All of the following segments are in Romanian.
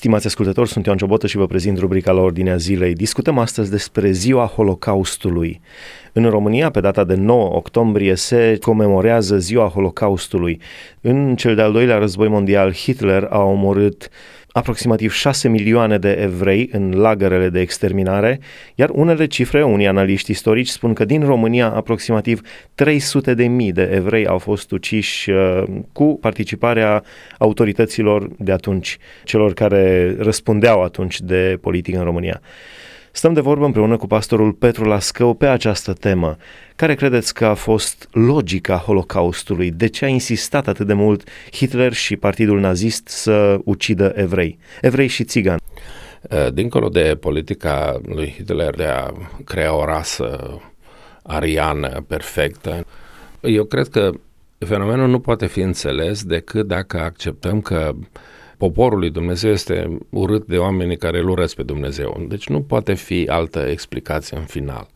Stimați ascultători, sunt Ioan Ciobotă și vă prezint rubrica la Ordinea Zilei. Discutăm astăzi despre ziua Holocaustului. În România, pe data de 9 octombrie, se comemorează ziua Holocaustului. În cel de-al doilea război mondial, Hitler a omorât aproximativ 6 milioane de evrei în lagărele de exterminare, iar unele cifre, unii analiști istorici spun că din România aproximativ 300.000 de evrei au fost uciși cu participarea autorităților de atunci, celor care răspundeau atunci de politică în România. Stăm de vorbă împreună cu pastorul Petru Lascău pe această temă. Care credeți că a fost logica Holocaustului? De ce a insistat atât de mult Hitler și partidul nazist să ucidă evrei și țigani? Dincolo de politica lui Hitler de a crea o rasă ariană perfectă, eu cred că fenomenul nu poate fi înțeles decât dacă acceptăm că poporul lui Dumnezeu este urât de oamenii care îl urăsc pe Dumnezeu. Deci nu poate fi altă explicație în final.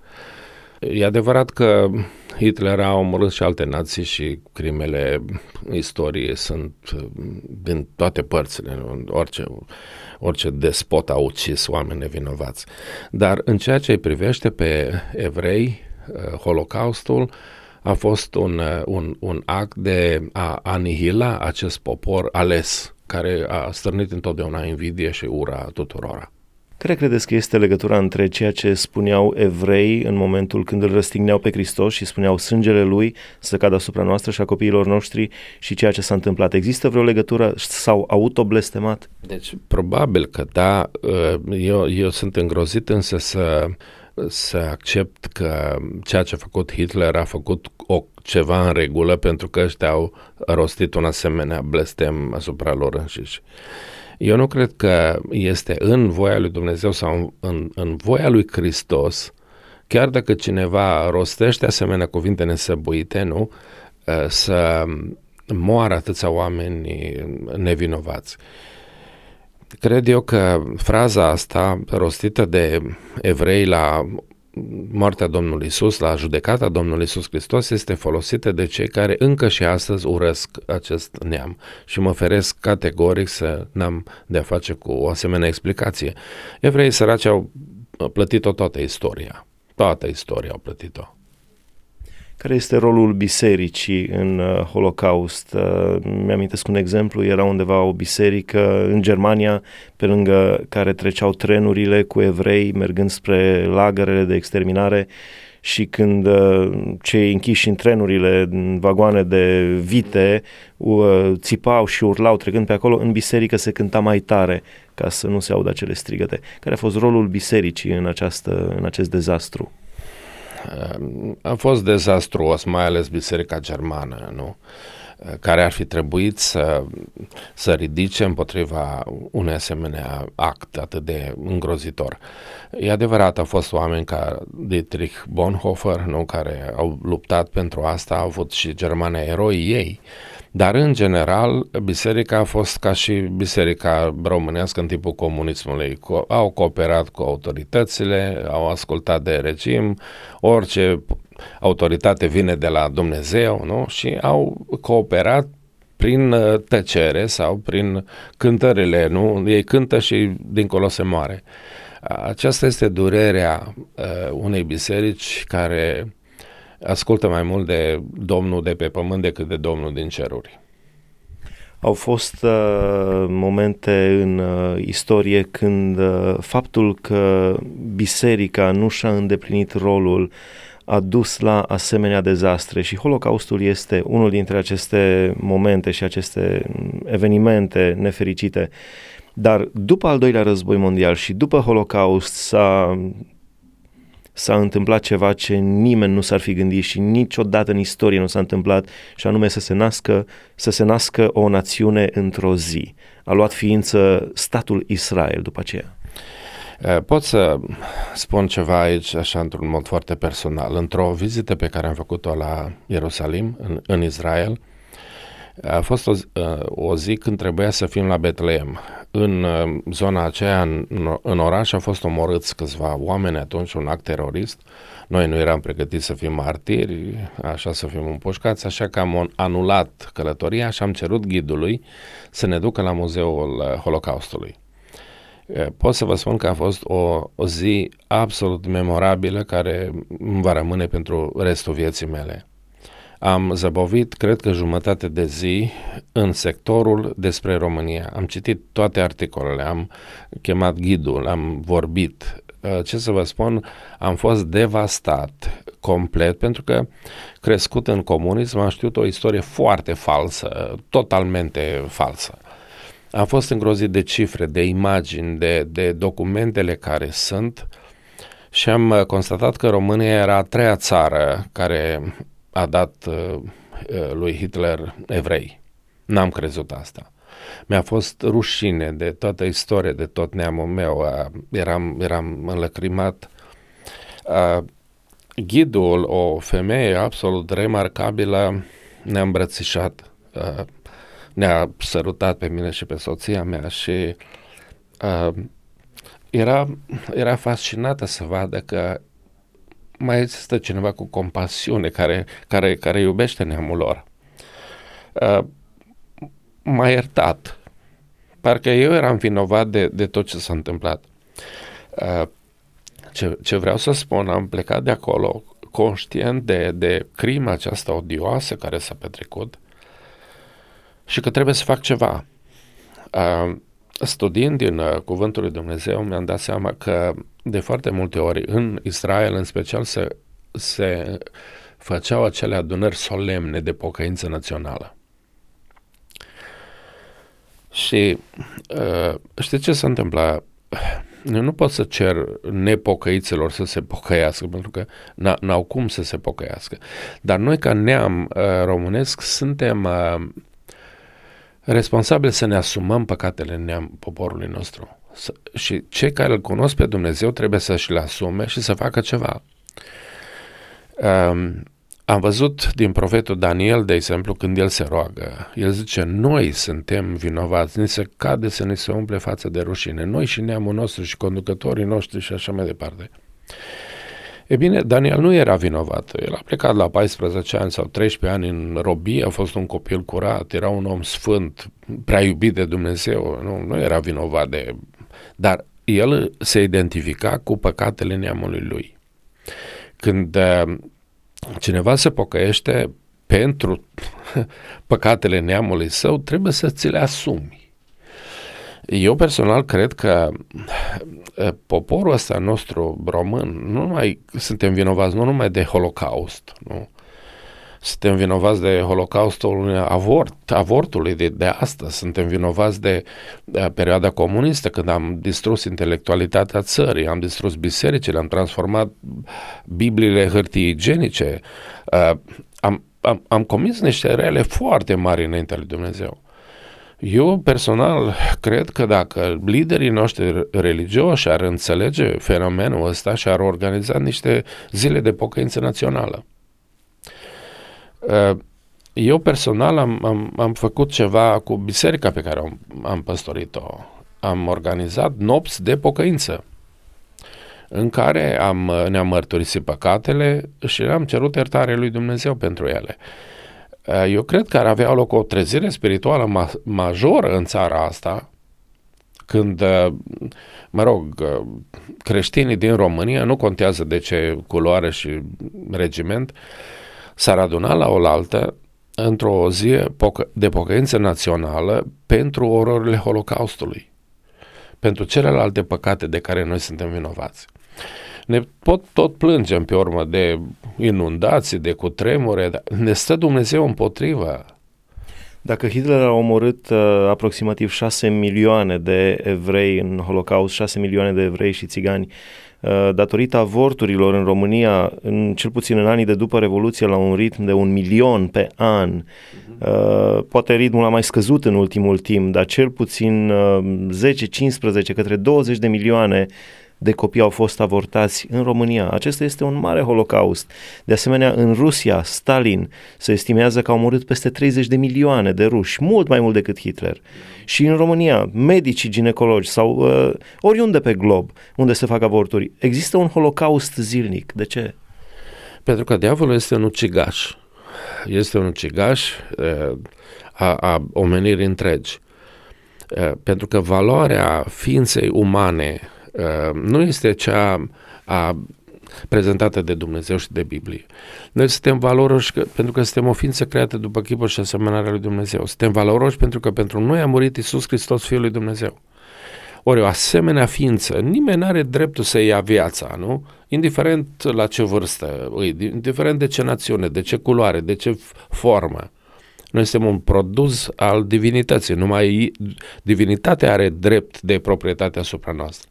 E adevărat că Hitler a omorât și alte nații și crimele istoriei sunt din toate părțile. Orice despot a ucis oameni nevinovați. Dar în ceea ce îi privește pe evrei, Holocaustul a fost un act de a anihila acest popor ales, care a stârnit întotdeauna invidie și ura tuturora. Care credeți că este legătura între ceea ce spuneau evrei în momentul când îl răstigneau pe Hristos și spuneau sângele lui să cadă asupra noastră și a copiilor noștri și ceea ce s-a întâmplat? Există vreo legătură sau autoblestemat? Deci, probabil că da. Eu sunt îngrozit însă să accept că ceea ce a făcut Hitler a făcut ceva în regulă pentru că ăștia au rostit un asemenea blestem asupra lor înșiși. Eu nu cred că este în voia lui Dumnezeu sau în voia lui Hristos, chiar dacă cineva rostește asemenea cuvinte nesăbuite, nu, să moară atâția oameni nevinovați. Cred eu că fraza asta rostită de evrei la moartea Domnului Iisus, la judecata Domnului Iisus Hristos, este folosită de cei care încă și astăzi urăsc acest neam și mă feresc categoric să n-am de-a face cu o asemenea explicație. Evreii săraci au plătit-o toată istoria au plătit-o. Care este rolul bisericii în Holocaust? Mi-amintesc un exemplu, era undeva o biserică în Germania, pe lângă care treceau trenurile cu evrei mergând spre lagărele de exterminare și când cei închiși în trenurile, în vagoane de vite, țipau și urlau trecând pe acolo, în biserică se cânta mai tare ca să nu se audă acele strigăte. Care a fost rolul bisericii în acest dezastru? A fost dezastruos, mai ales Biserica Germană, nu? Care ar fi trebuit să ridice împotriva unui asemenea act atât de îngrozitor. E adevărat, au fost oameni ca Dietrich Bonhoeffer, nu? Care au luptat pentru asta, au avut și Germania eroi ei, dar în general biserica a fost ca și biserica românească în timpul comunismului. Au cooperat cu autoritățile, au ascultat de regim, orice autoritate vine de la Dumnezeu, nu? Și au cooperat prin tăcere sau prin cântările, nu? Ei cântă și dincolo se moare. Aceasta este durerea unei biserici care ascultă mai mult de Domnul de pe pământ decât de Domnul din ceruri. Au fost momente în istorie când faptul că biserica nu și-a îndeplinit rolul a dus la asemenea dezastre și Holocaustul este unul dintre aceste momente și aceste evenimente nefericite. Dar după al doilea război mondial și după Holocaust s-a întâmplat ceva ce nimeni nu s-ar fi gândit și niciodată în istorie nu s-a întâmplat, și anume să se nască o națiune într-o zi. A luat ființă statul Israel după aceea. Pot să spun ceva aici, așa, într-un mod foarte personal. Într-o vizită pe care am făcut-o la Ierusalim, în Israel, a fost o zi când trebuia să fim la Betleem. În zona aceea, în oraș, au fost omorâți câțiva oameni atunci, un act terorist. Noi nu eram pregătiți să fim martiri, așa să fim împușcați, așa că am anulat călătoria și am cerut ghidului să ne ducă la Muzeul Holocaustului. Pot să vă spun că a fost o zi absolut memorabilă care îmi va rămâne pentru restul vieții mele. Am zăbovit, cred că jumătate de zi în sectorul despre România. Am citit toate articolele, am chemat ghidul, am vorbit. Ce să vă spun, am fost devastat complet, pentru că crescut în comunism am știut o istorie foarte falsă, totalmente falsă. Am fost îngrozit de cifre, de imagini, de documentele care sunt și am constatat că România era a treia țară care a dat lui Hitler evrei. N-am crezut asta. Mi-a fost rușine de toată istoria, de tot neamul meu. Eram înlăcrimat. Ghidul, o femeie absolut remarcabilă, ne-a îmbrățișat, ne-a sărutat pe mine și pe soția mea și era fascinată să vadă că mai există cineva cu compasiune care iubește neamul lor. M-a iertat. Parcă eu eram vinovat de tot ce s-a întâmplat. Ce vreau să spun, am plecat de acolo conștient de crima aceasta odioasă care s-a petrecut și că trebuie să fac ceva. Studiind din Cuvântul lui Dumnezeu, mi-am dat seama că de foarte multe ori în Israel, în special, se făceau acele adunări solemne de pocăință națională. Și știți ce se întâmplă? Eu nu pot să cer nepocăiților să se pocăiască, pentru că n-au cum să se pocăiască. Dar noi, ca neam românesc, suntem responsabili să ne asumăm păcatele poporului nostru. Și cei care îl cunosc pe Dumnezeu trebuie să-și le asume și să facă ceva. Am văzut din profetul Daniel, de exemplu, când el se roagă, el zice, noi suntem vinovați, ni se cade să ne se umple față de rușine, noi și neamul nostru și conducătorii noștri și așa mai departe. E bine, Daniel nu era vinovat, el a plecat la 14 ani sau 13 ani în robie, a fost un copil curat, era un om sfânt, prea iubit de Dumnezeu, nu era vinovat dar el se identifica cu păcatele neamului lui. Când cineva se pocăiește pentru păcatele neamului său, trebuie să ți le asumi. Eu personal cred că poporul ăsta nostru român, nu numai suntem vinovați, nu numai de Holocaust, nu? Suntem vinovați de Holocaustul avortului de astăzi, suntem vinovați de perioada comunistă, când am distrus intelectualitatea țării, am distrus bisericile, am transformat Bibliile hârtii igienice, am comis niște rele foarte mari înaintea lui Dumnezeu. Eu personal cred că dacă liderii noștri religioși ar înțelege fenomenul ăsta și ar organiza niște zile de pocăință națională. Eu personal am făcut ceva cu biserica pe care am păstorit-o. Am organizat nopți de pocăință în care ne-am mărturisit păcatele și am cerut iertare lui Dumnezeu pentru ele. Eu cred că ar avea loc o trezire spirituală majoră în țara asta când, creștinii din România, nu contează de ce culoare și regiment, s-ar aduna la oaltă într-o zi de pocăință națională pentru ororile Holocaustului, pentru celelalte păcate de care noi suntem vinovați. Ne tot plângem pe urmă de inundații, de cutremure, dar ne stă Dumnezeu împotrivă. Dacă Hitler a omorât aproximativ 6 milioane de evrei în Holocaust, 6 milioane de evrei și țigani, datorită avorturilor în România, cel puțin în anii de după Revoluție, la un ritm de 1 milion pe an, poate ritmul a mai scăzut în ultimul timp, dar cel puțin 10, 15, către 20 de milioane de copii au fost avortați în România. Acesta este un mare holocaust. De asemenea, în Rusia, Stalin se estimează că au murit peste 30 de milioane de ruși, mult mai mult decât Hitler. Și în România, medicii ginecologi sau oriunde pe glob unde se fac avorturi, există un holocaust zilnic. De ce? Pentru că diavolul este un ucigaș. Este un ucigaș a omenirii întregi. Pentru că valoarea ființei umane nu este cea prezentată de Dumnezeu și de Biblie. Noi suntem valoroși pentru că suntem o ființă creată după chipul și asemănarea lui Dumnezeu. Suntem valoroși pentru că pentru noi a murit Iisus Hristos, Fiul lui Dumnezeu. Ori o asemenea ființă, nimeni nu are dreptul să ia viața, nu? Indiferent la ce vârstă, indiferent de ce națiune, de ce culoare, de ce formă. Noi suntem un produs al divinității, numai divinitatea are drept de proprietate asupra noastră.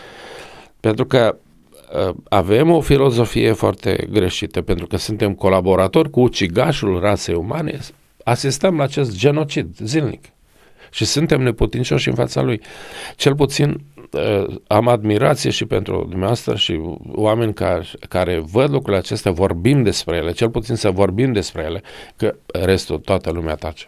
Pentru că avem o filozofie foarte greșită, pentru că suntem colaboratori cu ucigașul rasei umane, asistăm la acest genocid zilnic și suntem neputincioși în fața lui. Cel puțin am admirație și pentru dumneavoastră și oameni care văd lucrurile acestea, vorbim despre ele, cel puțin să vorbim despre ele, că restul, toată lumea tace.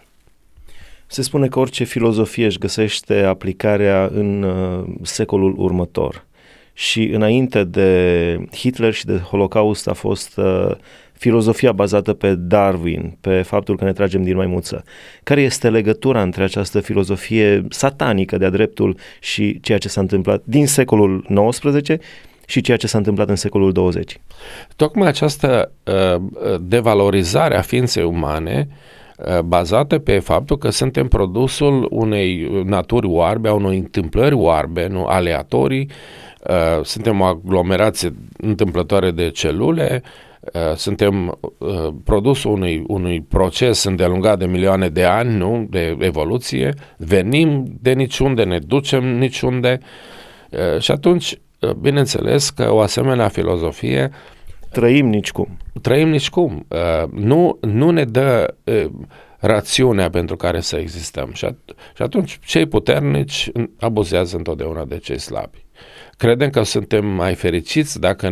Se spune că orice filozofie își găsește aplicarea în secolul următor. Și înainte de Hitler și de Holocaust a fost filozofia bazată pe Darwin, pe faptul că ne tragem din maimuță. Care este legătura între această filozofie satanică de-a dreptul și ceea ce s-a întâmplat din secolul XIX și ceea ce s-a întâmplat în secolul 20? Tocmai această devalorizare a ființei umane bazată pe faptul că suntem produsul unei naturi oarbe, a unei întâmplări oarbe, nu aleatorii, suntem o aglomerație întâmplătoare de celule, suntem produsul unui proces îndelungat de milioane de ani, nu? De evoluție, venim de niciunde, ne ducem niciunde și atunci, bineînțeles că o asemenea filozofie trăim nicicum. Nu ne dă rațiunea pentru care să existăm și atunci cei puternici abuzează întotdeauna de cei slabi. Credem că suntem mai fericiți dacă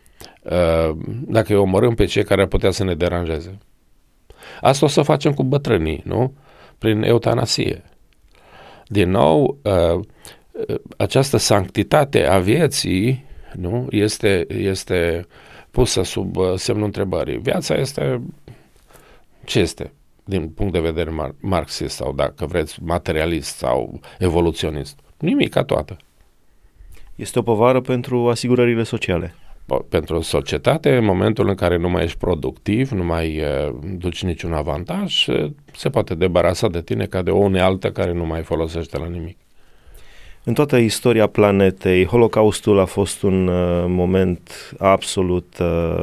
îi omorâm pe cei care ar putea să ne deranjeze. Asta o să facem cu bătrânii, nu? Prin eutanasie. Din nou, această sanctitate a vieții, nu? Este pusă sub semnul întrebării. Viața este ce este? Din punct de vedere marxist sau, dacă vreți, materialist sau evoluționist. Nimica toată. Este o povară pentru asigurările sociale. Pentru societate, în momentul în care nu mai ești productiv, nu mai duci niciun avantaj, se poate debarasa de tine ca de o unealtă care nu mai folosește la nimic. În toată istoria planetei, Holocaustul a fost un moment absolut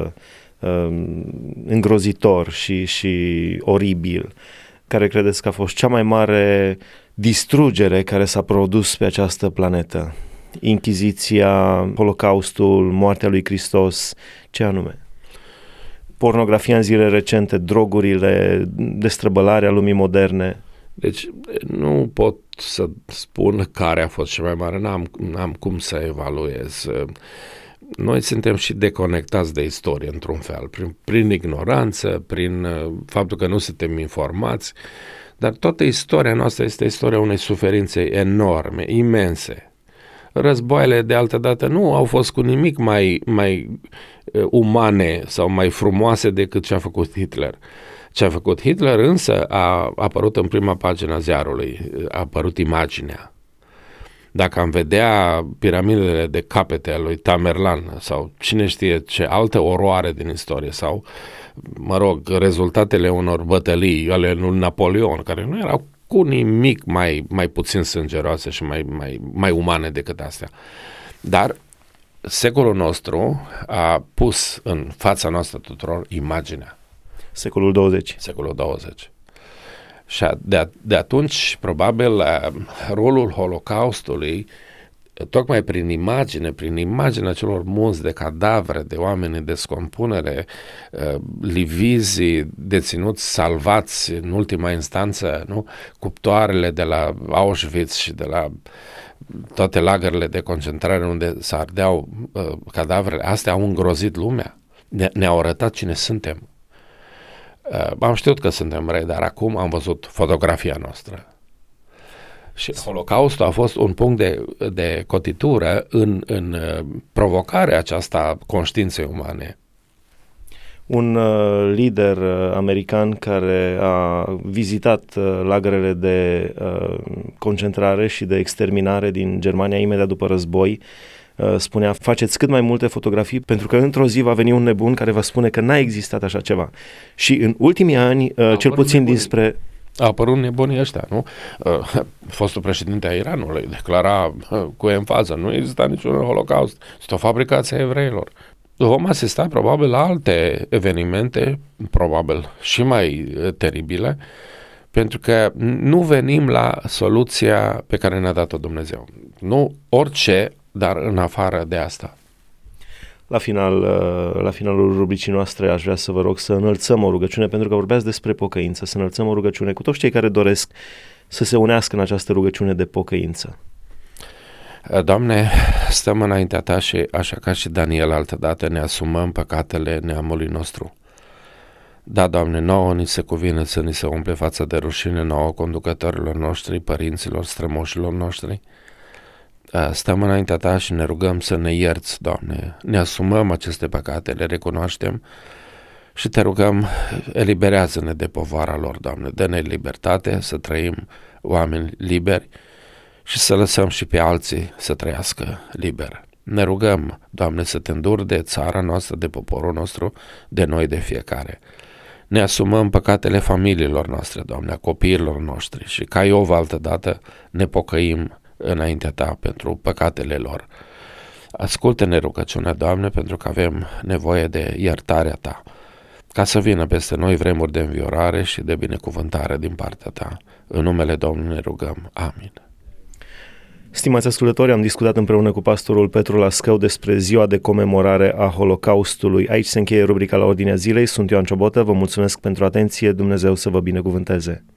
îngrozitor și oribil. Care credeți că a fost cea mai mare distrugere care s-a produs pe această planetă? Inchiziția, Holocaustul, moartea lui Hristos, ce anume? Pornografia în zile recente, drogurile, destrăbălarea lumii moderne? Deci nu pot să spun care a fost cea mai mare, n-am cum să evaluez. Noi suntem și deconectați de istorie într-un fel, prin ignoranță, prin faptul că nu suntem informați, dar toată istoria noastră este istoria unei suferințe enorme, imense. Războaiele de altă dată nu au fost cu nimic mai umane sau mai frumoase decât ce a făcut Hitler. Ce a făcut Hitler însă a apărut în prima pagină a ziarului, a apărut imaginea. Dacă am vedea piramidele de capete ale lui Tamerlan sau cine știe ce altă oroare din istorie sau, rezultatele unor bătălii ale lui Napoleon, care nu erau cu nimic mai puțin sângeroase și mai umane decât astea. Dar secolul nostru a pus în fața noastră tuturor imaginea. Secolul 20. Secolul 20. Și de atunci, probabil, rolul Holocaustului, tocmai prin imaginea celor munți de cadavre, de oameni în descompunere, livizii deținuți, salvați în ultima instanță, nu? Cuptoarele de la Auschwitz și de la toate lagările de concentrare unde se ardeau cadavrele, astea au îngrozit lumea, ne-au arătat cine suntem. Am știut că suntem răi, dar acum am văzut fotografia noastră. Și Holocaustul a fost un punct de cotitură în provocarea aceasta conștiinței umane. un lider american care a vizitat lagărele de concentrare și de exterminare din Germania imediat după război. Spunea, faceți cât mai multe fotografii pentru că într-o zi va veni un nebun care va spune că n-a existat așa ceva. Și în ultimii ani, cel puțin dinspre... Au apărut nebunii ăștia, nu? Fostul președinte a Iranului declara cu enfază, nu exista niciun holocaust, este o fabricație a evreilor. Vom asista probabil la alte evenimente, probabil și mai teribile, pentru că nu venim la soluția pe care ne-a dat-o Dumnezeu. Nu orice, dar în afară de asta. La finalul rubricii noastre aș vrea să vă rog să înălțăm o rugăciune, pentru că vorbeați despre pocăință, să înălțăm o rugăciune cu toți cei care doresc să se unească în această rugăciune de pocăință. Doamne, stăm înaintea Ta și așa ca și Daniel altădată ne asumăm păcatele neamului nostru. Da, Doamne, nouă ni se cuvine să ni se umple fața de rușine nouă conducătorilor noștri, părinților, strămoșilor noștri. Stăm înaintea Ta și ne rugăm să ne ierți, Doamne, ne asumăm aceste păcate, le recunoaștem și Te rugăm, eliberează-ne de povara lor, Doamne, dă-ne libertate să trăim oameni liberi și să lăsăm și pe alții să trăiască liber. Ne rugăm, Doamne, să Te înduri de țara noastră, de poporul nostru, de noi, de fiecare. Ne asumăm păcatele familiilor noastre, Doamne, a copiilor noștri și ca Iov altădată ne pocăim înaintea Ta pentru păcatele lor. Ascultă-ne rugăciunea, Doamne, pentru că avem nevoie de iertarea Ta, ca să vină peste noi vremuri de înviorare și de binecuvântare din partea Ta. În numele Domnului ne rugăm. Amin. Stimați ascultători, am discutat împreună cu pastorul Petru Lascău despre ziua de comemorare a Holocaustului. Aici se încheie rubrica La Ordinea Zilei. Sunt Ioan Ciobotă, vă mulțumesc pentru atenție, Dumnezeu să vă binecuvânteze.